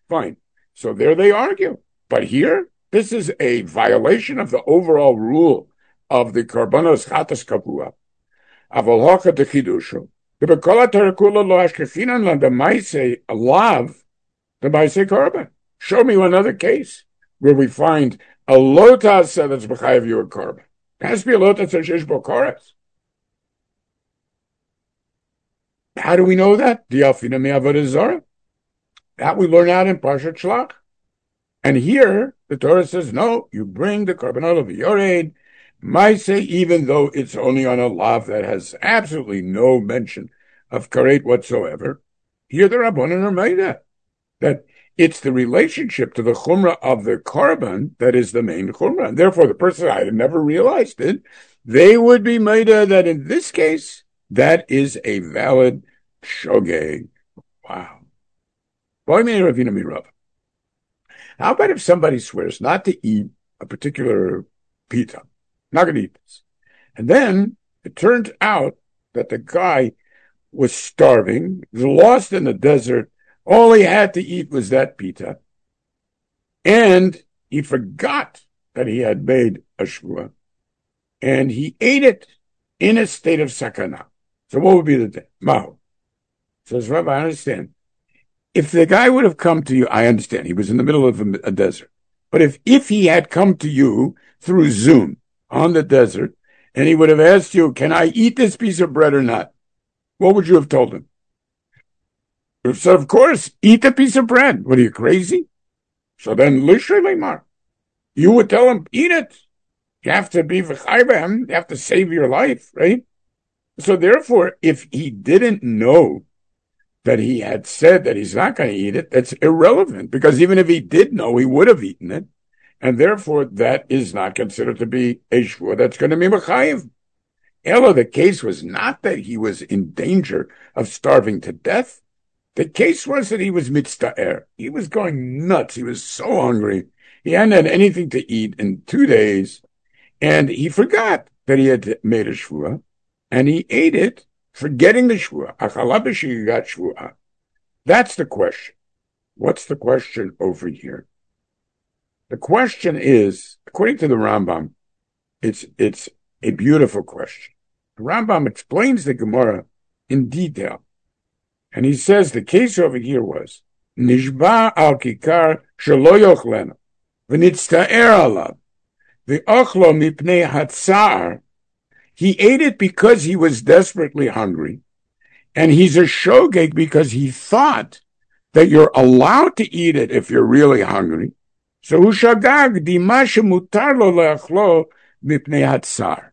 Fine. So there they argue. But here, this is a violation of the overall rule of the Karbanos Chatas Kavua. Avolocha de Chidushu. The Bekola Terakula lo Ashkechinan la the Maise Alav, the Maise Karban. Show me another case where we find a lotas that's b'chayev you a karban. It has to be a lotas that shesh bo koras. How do we know that? Dialfina mi avodah zarah. That we learn out in Parshat Shlach. And here, the Torah says, no, you bring the karbanot of Yored, might say, even though it's only on a lav that has absolutely no mention of karet whatsoever. Here, the Rabbanan are made that. That it's the relationship to the chumrah of the karban that is the main chumrah. And therefore, the person I had never realized it, they would be made that in this case, that is a valid shogeg. Wow. How about if somebody swears not to eat a particular pita? Not going to eat this. And then it turned out that the guy was starving, was lost in the desert. All he had to eat was that pita. And he forgot that he had made a shvua. And he ate it in a state of sakana. So what would be the day? Mahu. Says Rabbi, I understand. If the guy would have come to you, I understand, he was in the middle of a, a desert. But if, if he had come to you through Zoom on the desert, and he would have asked you, can I eat this piece of bread or not? What would you have told him? So, of course, eat the piece of bread. What are you, crazy? So then, Lishalimar, you would tell him, eat it. You have to be v'chayvem, you have to save your life, right? So therefore, if he didn't know that he had said that he's not going to eat it, that's irrelevant, because even if he did know, he would have eaten it, and therefore that is not considered to be a shvua that's going to be mechayiv. Ella, the case was not that he was in danger of starving to death. The case was that he was mitzta'er. He was going nuts. He was so hungry. He hadn't had anything to eat in two days, and he forgot that he had made a shvua, and he ate it, forgetting the shvua. shvua. That's the question. What's the question over here? The question is, according to the Rambam, it's it's a beautiful question. The Rambam explains the Gemara in detail. And he says the case over here was, Nishba al kikar shelo yochlenu, v'nitzta'er alav, v'ochlo mipnei hatzar. He ate it because he was desperately hungry, and he's a shogeg because he thought that you're allowed to eat it if you're really hungry. So hu shagag dima shemutar lo le'achlo mipnei hatzar.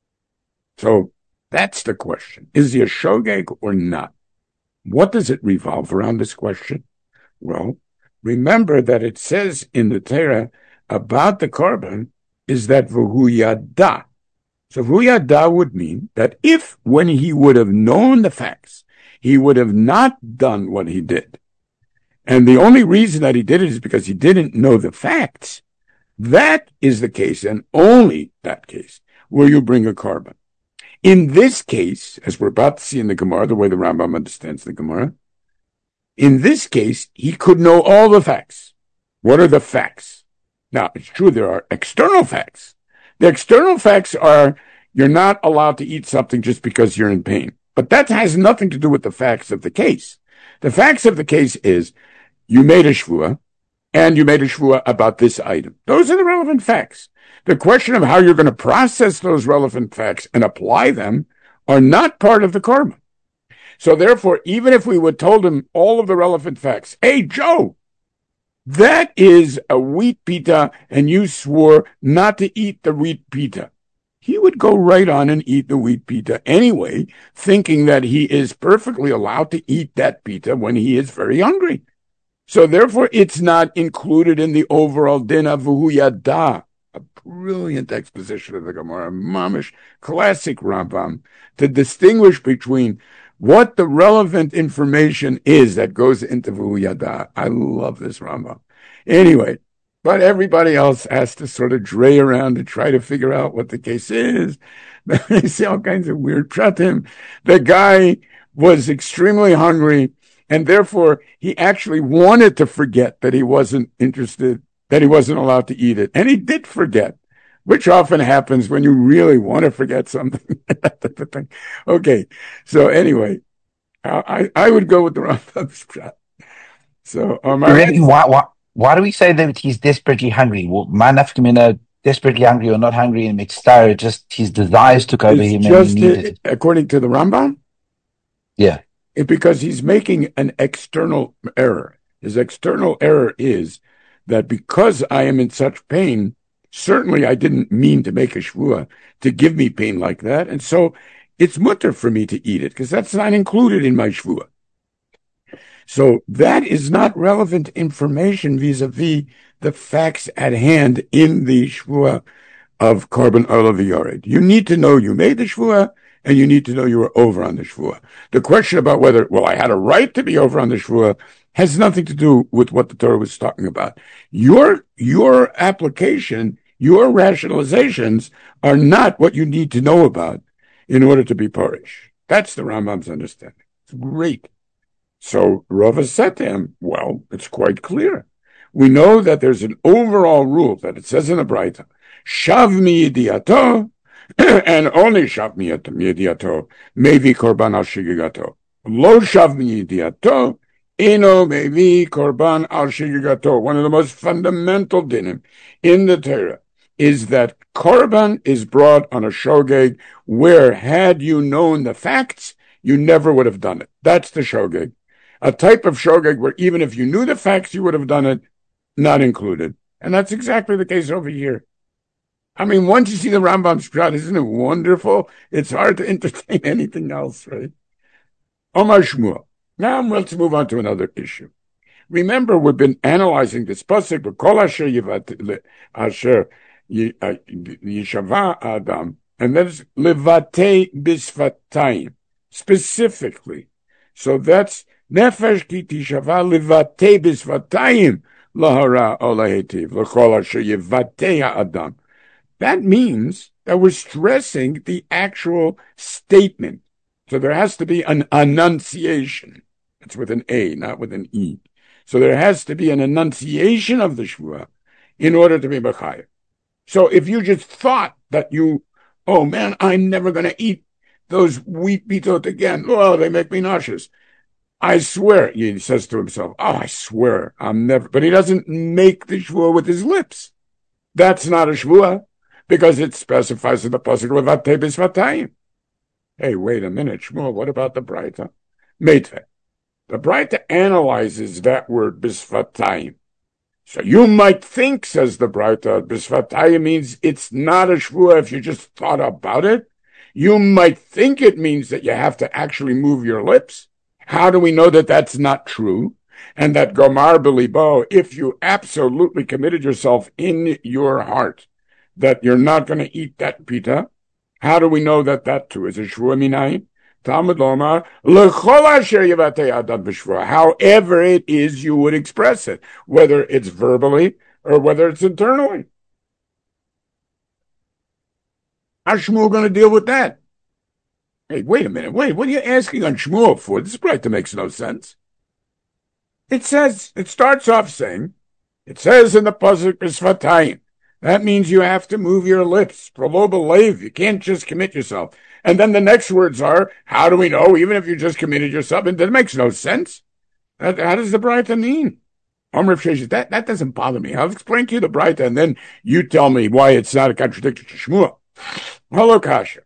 So that's the question. Is he a shogeg or not? What does it revolve around, this question? Well, remember that it says in the Torah about the korban is that v'hu yada. So v'hu yada would mean that if, when he would have known the facts, he would have not done what he did, and the only reason that he did it is because he didn't know the facts, that is the case, and only that case, where you bring a korban. In this case, as we're about to see in the Gemara, the way the Rambam understands the Gemara, in this case, he could know all the facts. What are the facts? Now, it's true there are external facts. The external facts are you're not allowed to eat something just because you're in pain. But that has nothing to do with the facts of the case. The facts of the case is you made a shvua, and you made a shvua about this item. Those are the relevant facts. The question of how you're going to process those relevant facts and apply them are not part of the korban. So therefore, even if we would told him all of the relevant facts, hey, Joe, that is a wheat pita, and you swore not to eat the wheat pita, he would go right on and eat the wheat pita anyway, thinking that he is perfectly allowed to eat that pita when he is very hungry. So therefore, it's not included in the overall din of v'hu yada. A brilliant exposition of the Gemara, mamish, classic Rambam, to distinguish between what the relevant information is that goes into v'hu yada. I love this Rambam. Anyway, but everybody else has to sort of dray around to try to figure out what the case is. They say all kinds of weird pratim. The guy was extremely hungry. And therefore, he actually wanted to forget that he wasn't interested, that he wasn't allowed to eat it. And he did forget, which often happens when you really want to forget something. Okay. So anyway, I, I would go with the Rambam's shot. So, um, Really, why, why, why do we say that he's desperately hungry? Well, my nafkamina, desperately hungry or not hungry in Mitzvah, just his desires took over it's him and he just, needed it. according to the Rambam, Yeah. it, because he's making an external error. His external error is that because I am in such pain, certainly I didn't mean to make a shvuah to give me pain like that. And so it's mutter for me to eat it because that's not included in my shvuah. So that is not relevant information vis-a-vis the facts at hand in the shvuah of Korban Olav Yored. You need to know you made the shvuah, and you need to know you were over on the shvuah. The question about whether, well, I had a right to be over on the shvuah has nothing to do with what the Torah was talking about. Your, your application, your rationalizations are not what you need to know about in order to be parish. That's the Rambam's understanding. It's great. So Rava said to him, well, it's quite clear. We know that there's an overall rule that it says in the Braita, Shav mi yidiato, and only Shav mi yidiato, mevi korban al shigigato. Lo Shav mi yidiato, eno mevi korban al shigigato. One of the most fundamental dinim in the Torah is that korban is brought on a shogeg where, had you known the facts, you never would have done it. That's the shogeg. A type of shogeg where even if you knew the facts, you would have done it, not included. And that's exactly the case over here. I mean, once you see the Rambam's shot, isn't it wonderful? It's hard to entertain anything else, right? Omar Shmuel. Now let's move on to another issue. Remember, we've been analyzing this pasuk, B'kol asher yivat asher yishava adam, and that is levate bisfatayim, specifically. So that's nefesh ki tishava levate bisvatayim lahara olahetiv l'chol asher yivate ha'adam. That means that we're stressing the actual statement. So there has to be an enunciation. It's with an A, not with an E. So there has to be an enunciation of the shvuah in order to be b'chayim. So if you just thought that you, oh man, I'm never going to eat those wheat pitot again. Oh, they make me nauseous. I swear, he says to himself, oh, I swear, I'm never, but he doesn't make the shvuah with his lips. That's not a shvuah, because it specifies in the pasuk levate bisvatayim. Hey, wait a minute, Shmuel, what about the Braita? Meitve. The Braita analyzes that word bisvatayim. So you might think, says the Braita, bisvatayim means it's not a shvuah if you just thought about it. You might think it means that you have to actually move your lips. How do we know that that's not true? And that Gomar Belibo, if you absolutely committed yourself in your heart that you're not going to eat that pita, how do we know that that too is a shvuah minayim? Talmud Lomar, l'chol asher yivatei adam b'shvuah. However it is you would express it, whether it's verbally or whether it's internally. How's Shmuel going to deal with that? Hey, wait a minute. Wait, what are you asking on Shmuel for? This Braita makes no sense. It says, it starts off saying, it says in the pasuk b'svatayim. That means you have to move your lips. Prolo b'leiv. You can't just commit yourself. And then the next words are, how do we know, even if you just committed yourself? And that makes no sense. That, how does the Braita mean? Amr Sheshes, that, that doesn't bother me. I'll explain to you the Braita, and then you tell me why it's not a contradiction to Shmuel. Hello, Kasha.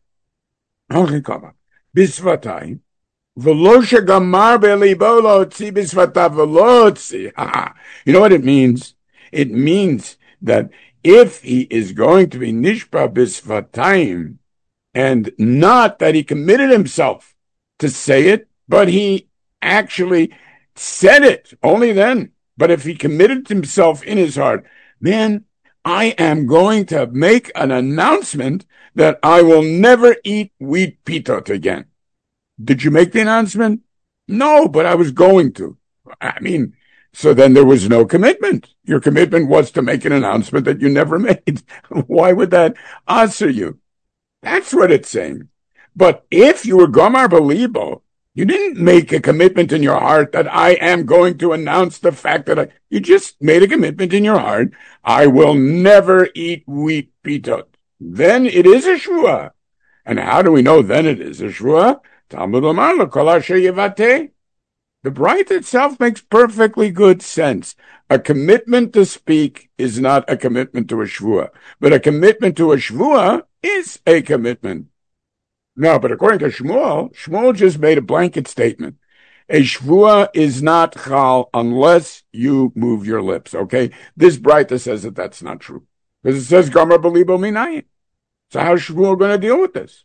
Bisvatayim. V'lo shegamar belibo lo tzi bisvatav v'lo tzi. You know what it means? It means that if he is going to be nishpa bisvatayim, and not that he committed himself to say it, but he actually said it, only then. But if he committed himself in his heart, man, I am going to make an announcement that I will never eat wheat pitot again. Did you make the announcement? No, but I was going to. I mean, so then there was no commitment. Your commitment was to make an announcement that you never made. Why would that answer you? That's what it's saying. But if you were Gomar Belibo, You didn't make a commitment in your heart that I am going to announce the fact that I, you just made a commitment in your heart. I will never eat wheat pitot. Then it is a shvua. And how do we know then it is a shvua? Talmud Lomar l'kol asher yivateh. The Braita itself makes perfectly good sense. A commitment to speak is not a commitment to a shvua, but a commitment to a shvua is a commitment. No, but according to Shmuel, Shmuel just made a blanket statement. A shvua is not chal unless you move your lips, okay? This Braita says that that's not true. Because it says, Gomer belibo minayin. So how's Shmuel going to deal with this?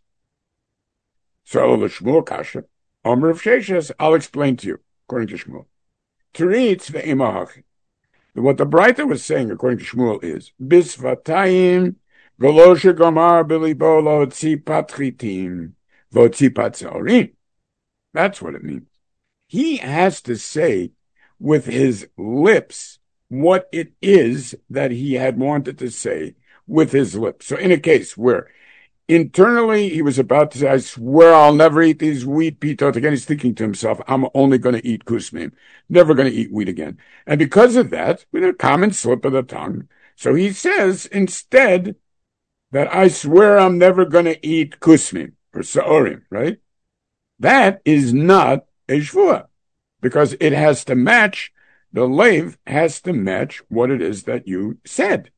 So the Shmuel kasha, Omer of Sheshes, I'll explain to you, according to Shmuel. Teritz ve'emahachi. What the Braita was saying, according to Shmuel, is, Bisvatayim Veloshe Gomar Bilibo Lo Tzi Patritim Vo Tzi Patzorim. That's what it means. He has to say with his lips what it is that he had wanted to say with his lips. So in a case where internally he was about to say, I swear I'll never eat these wheat pitot again, he's thinking to himself, I'm only going to eat kusmim, never going to eat wheat again. And because of that, with a common slip of the tongue, so he says instead that I swear I'm never going to eat kusmim or sa'orim, right? That is not a shvua, because it has to match, the leiv has to match what it is that you said.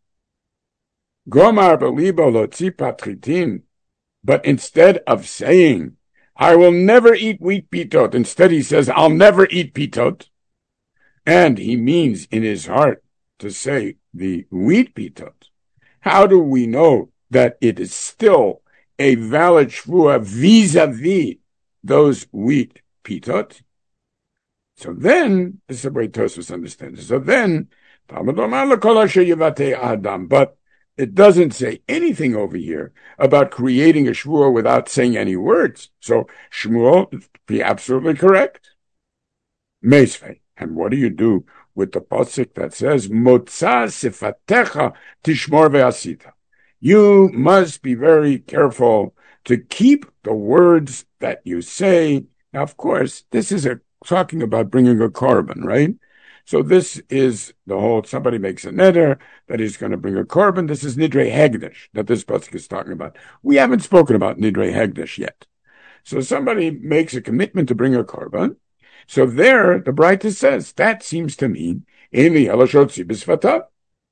Gomar belibo lotzi patritin, but instead of saying, I will never eat wheat pitot, instead he says, I'll never eat pitot, and he means in his heart to say the wheat pitot. How do we know that it is still a valid shvua vis-a-vis those wheat pitot? So then, this is the way Tosfos understands it. So then, but it doesn't say anything over here about creating a shvua without saying any words. So Shmuel be absolutely correct. Meisvei. And what do you do with the pasuk that says, Motza sifatecha tishmor ve'asita? You must be very careful to keep the words that you say. Now, of course, this is a, talking about bringing a korban, right? So this is the whole, somebody makes a neder that he's going to bring a korban. This is Nidrei Hegdesh that this pasuk is talking about. We haven't spoken about Nidrei Hegdesh yet. So somebody makes a commitment to bring a korban. So there, the Braita says, that seems to mean, Eli Elashotzi Bisvata.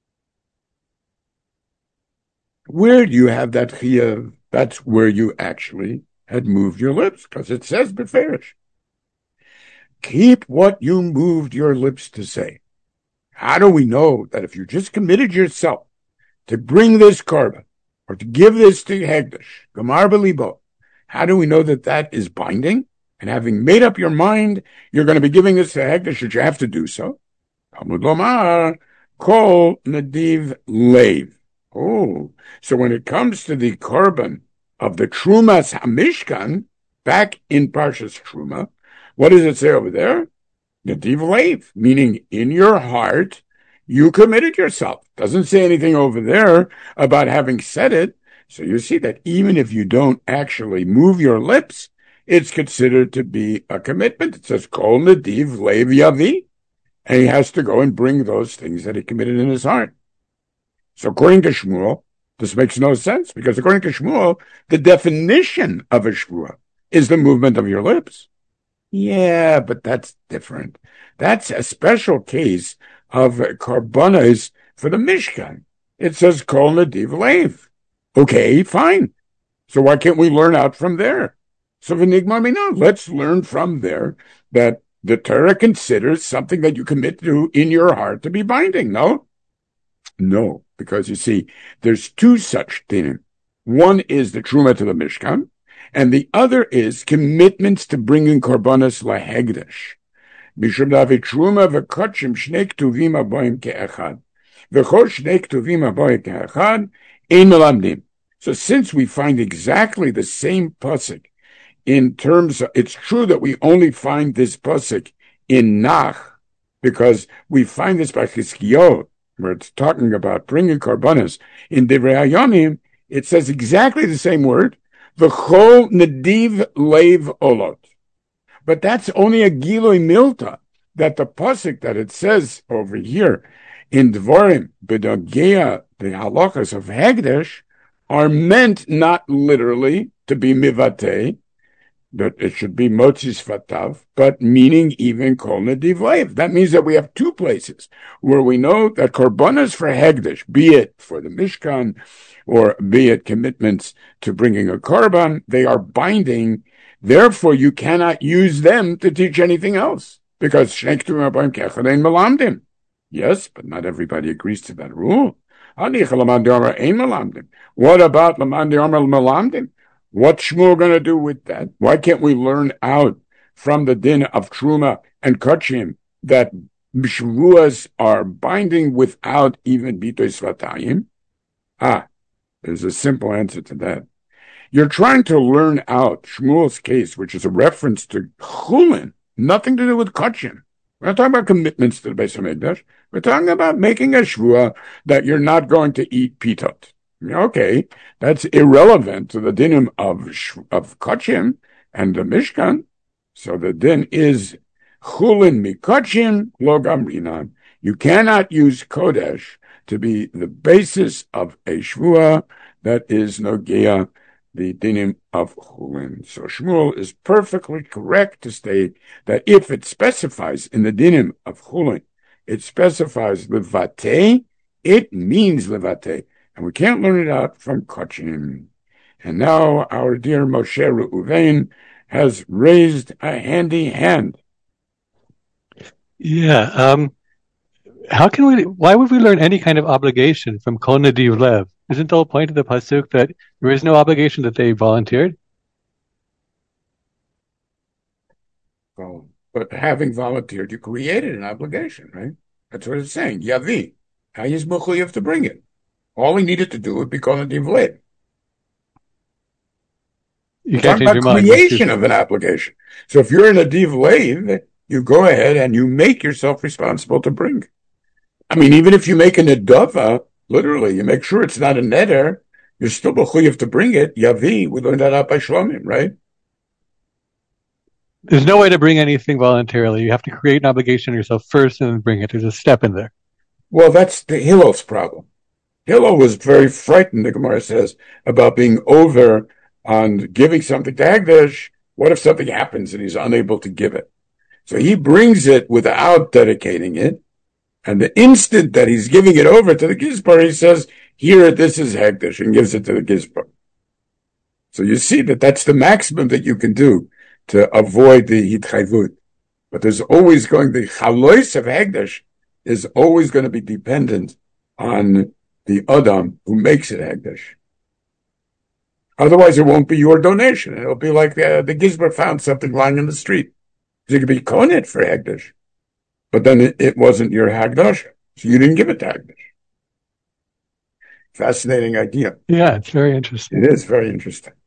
Where do you have that chiyuv? That's where you actually had moved your lips, because it says beferish. Keep what you moved your lips to say. How do we know that if you just committed yourself to bring this korban or to give this to Hegdesh, Gamar Belibo, how do we know that that is binding? And having made up your mind, you're going to be giving this to Hegdesh, that you have to do so. Talmud Lomar, Kol Nadiv Leiv. Oh, so when it comes to the korban of the Trumas HaMishkan, back in Parshas Truma, what does it say over there? Nadiv Leiv, meaning in your heart, you committed yourself. Doesn't say anything over there about having said it. So you see that even if you don't actually move your lips, it's considered to be a commitment. It says, Kol Nadiv Leiv Yavi. And he has to go and bring those things that he committed in his heart. So according to Shmuel, this makes no sense, because according to Shmuel, the definition of a shvua is the movement of your lips. Yeah, but that's different. That's a special case of korbanos for the Mishkan. It says Kol Nadiv Leiv. Okay, fine. So why can't we learn out from there? So v'nigmar mina, let's learn from there that the Torah considers something that you commit to in your heart to be binding, no? No, because you see, there's two such things. One is the Truma to the Mishkan, and the other is commitments to bringing korbanos lahegdesh. Mishum davi Truma v'kotshim shnei ktuvim aboim ke'echad. V'chol shnei ktuvim aboim ke'echad, ein melamdim. So since we find exactly the same pasuk in terms of, it's true that we only find this pasuk in Nach, because we find this by Chizkiyahu, where it's talking about bringing korbanos. In Divrei Hayamim, it says exactly the same word, V'chol Nadiv Leiv Olot. But that's only a Giloi Milta, that the pasuk that it says over here in Dvorim, B'dogea, the halachas of Hegdesh, are meant not literally to be mivatei, that it should be motzis fatav, but meaning even kol nedivlev. That means that we have two places where we know that korbanos for Hegdesh, be it for the Mishkan, or be it commitments to bringing a korban, they are binding. Therefore, you cannot use them to teach anything else, because shneiktu abayim kechadein melamdim. Yes, but not everybody agrees to that rule. What about Lamandi Amar Melamdim? What's Shmuel going to do with that? Why can't we learn out from the din of Truma and Kachim that Shvuas are binding without even Bitoy Svatayim? Ah, there's a simple answer to that. You're trying to learn out Shmuel's case, which is a reference to Chulin, nothing to do with Kachim. We're not talking about commitments to the Beis HaMikdash. We're talking about making a shvua that you're not going to eat pitot. Okay, that's irrelevant to the dinim of of Kachim and the Mishkan. So the din is chulin mikachim lo gamrinan. You cannot use kodesh to be the basis of a shvua that is nogea the dinim of chulin. So Shmuel is perfectly correct to state that if it specifies in the dinim of chulin, it specifies levate, it means levate. And we can't learn it out from Kachim. And now our dear Moshe Reuven has raised a handy hand. Yeah. Um, how can we, why would we learn any kind of obligation from Kol Nadiv Lev? Isn't the whole point of the pasuk that there is no obligation, that they volunteered? Well, but having volunteered, you created an obligation, right? That's what it's saying. Yavi. How is Mechuyev to bring it? All he needed to do would be Kol Nadiv Lev. You We're can't talking change about your mind. creation of an obligation. So if you're in a div lev, you go ahead and you make yourself responsible to bring. I mean, even if you make a nedava, literally, you make sure it's not a neder, you're still mechuyev to bring it. Yavi, we learned that out by Shlomim, right? There's no way to bring anything voluntarily. You have to create an obligation yourself first and then bring it. There's a step in there. Well, that's the Hillel's problem. Hillel was very frightened, the Gemara says, about being over on giving something to Hagdash. What if something happens and he's unable to give it? So he brings it without dedicating it. And the instant that he's giving it over to the Gizbar, he says, here, this is Hagdash, and gives it to the Gizbar. So you see that that's the maximum that you can do to avoid the Hitchayvut. But there's always going, the Chalois of Hagdash is always going to be dependent on the Adam who makes it Hagdash. Otherwise, it won't be your donation. It'll be like the, the Gizbar found something lying in the street. So it could be konet for Hagdash. But then it, it wasn't your Hagdash. So you didn't give it to Hagdash. Fascinating idea. Yeah, it's very interesting. It is very interesting.